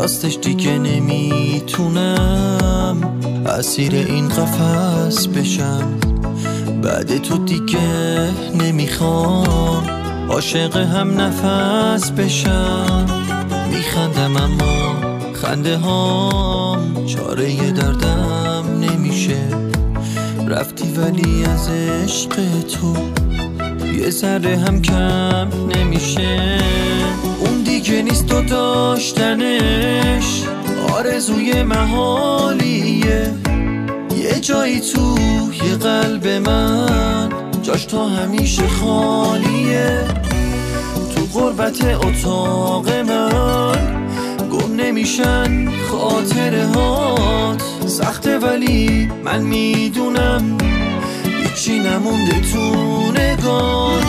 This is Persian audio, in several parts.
راستش دیگه نمیتونم اسیر این قفس بشم. بعد تو دیگه نمیخوام عاشق هم نفس بشم. میخندم اما خنده هام چاره ی دردم نمیشه. رفتی ولی از عشق تو یه ذره هم کم نمیشه. اون دیگه نیست و داشتنش آرزوی محالیه. یه جایی توی قلب من جاش تا همیشه خالیه. تو غربت اتاق من گم نمیشن خاطره هات. سخته ولی من میدونم هیچی نمونده تو نگات.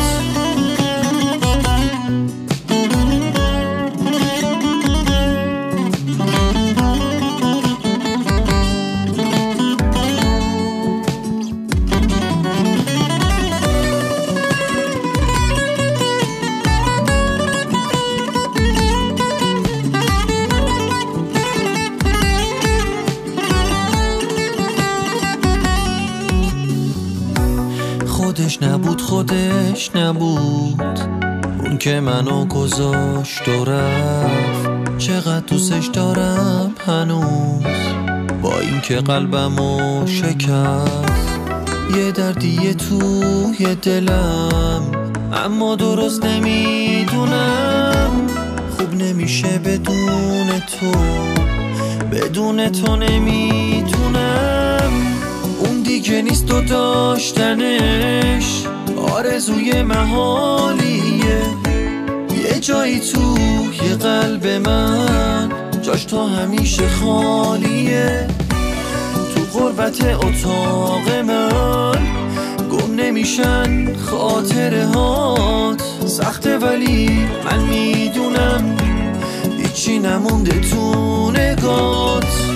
خودش نبود اون که منو گذاشت و رفت. چقدر دوستش دارم هنوز با این که قلبمو شکست. یه دردیه توی دلم اما درست نمیدونم. خوب نمیشه بدون تو نمیتونم. اون دیگه نیست و داشتنش آرزوی محالیه. یه جایی توی قلب من جاش تا همیشه خالیه. تو غربت اتاق من گم نمیشن خاطره هات. سخته ولی من میدونم هیچی نمونده تو نگات.